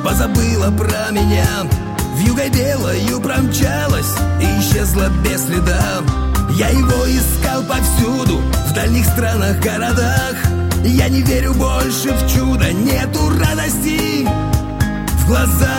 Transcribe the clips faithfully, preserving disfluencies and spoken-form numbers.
позабыла про меня. Вьюгой белою промчалась и исчезла без следа. Я его искал повсюду, в дальних странах, городах. Я не верю больше в чудо, нету радости в глазах.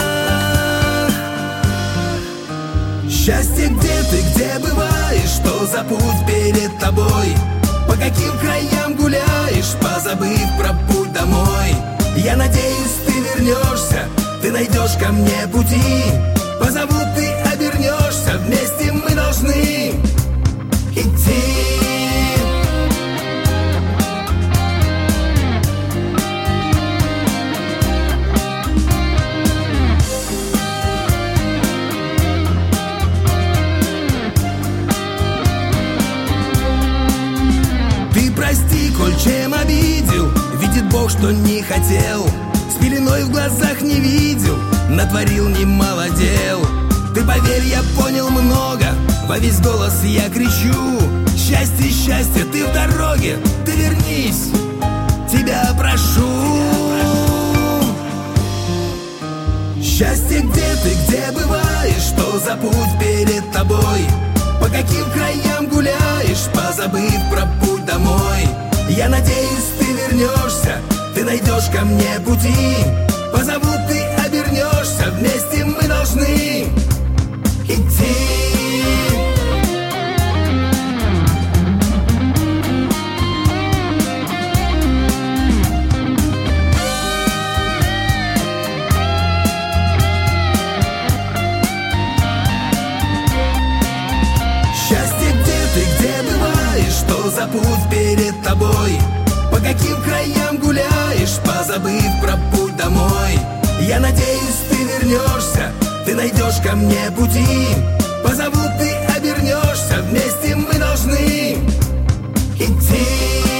Счастье, где ты, где бываешь? Что за путь перед тобой? По каким краям гуляешь, позабыв про путь домой? Я надеюсь, ты вернешься, ты найдешь ко мне пути. Позову, ты обернешься, вместе мы должны идти. Ты прости, коль чем обидел, видит Бог, что не хотел. С пеленой в глазах не видел, натворил немало дел. Ты поверь, я понял много, во весь голос я кричу: счастье, счастье, ты в дороге, ты вернись, тебя прошу. Счастье, где ты, где бываешь? Что за путь перед тобой? По каким краям гуляешь, позабыв про путь домой? Я надеюсь, ты вернешься, ты найдешь ко мне пути. Позову, ты обернешься, вместе мы должны идти. Счастье, где ты, где бываешь? Что за путь перед тобой? По каким краям гуляешь, позабыв про путь домой? Я надеюсь, ты вернешься, ты найдешь ко мне пути. Позову, ты обернешься, вместе мы должны идти.